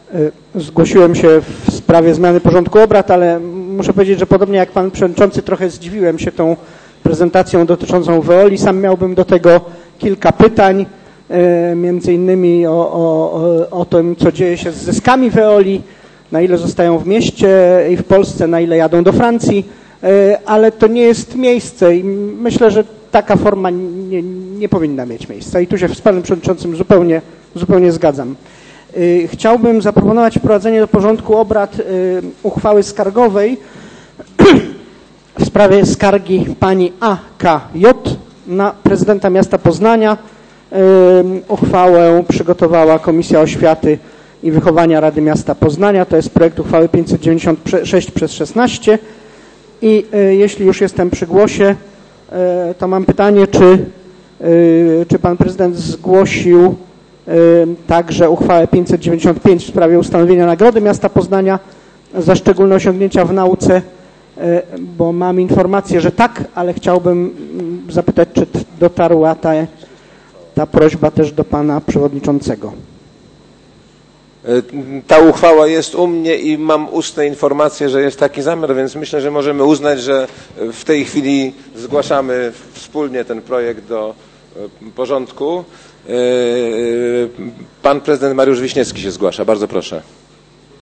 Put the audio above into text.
Zgłosiłem się w sprawie zmiany porządku obrad, ale muszę powiedzieć, że podobnie jak pan przewodniczący trochę zdziwiłem się tą prezentacją dotyczącą Veoli. Sam miałbym do tego kilka pytań, między innymi o tym, co dzieje się z zyskami Veoli, na ile zostają w mieście i w Polsce, na ile jadą do Francji, ale to nie jest miejsce i myślę, że taka forma nie powinna mieć miejsca i tu się z panem przewodniczącym zupełnie zgadzam. Chciałbym zaproponować wprowadzenie do porządku obrad uchwały skargowej w sprawie skargi pani A.K.J. na prezydenta miasta Poznania. Uchwałę przygotowała Komisja Oświaty i Wychowania Rady Miasta Poznania. To jest projekt uchwały 596/16 i jeśli już jestem przy głosie, to mam pytanie, czy pan prezydent zgłosił także uchwałę 595 w sprawie ustanowienia Nagrody Miasta Poznania za szczególne osiągnięcia w nauce, bo mam informację, że tak, ale chciałbym zapytać, czy dotarła ta prośba też do pana przewodniczącego. Ta uchwała jest u mnie i mam ustne informacje, że jest taki zamiar, więc myślę, że możemy uznać, że w tej chwili zgłaszamy wspólnie ten projekt do porządku. Pan prezydent Mariusz Wiśniewski się zgłasza. Bardzo proszę.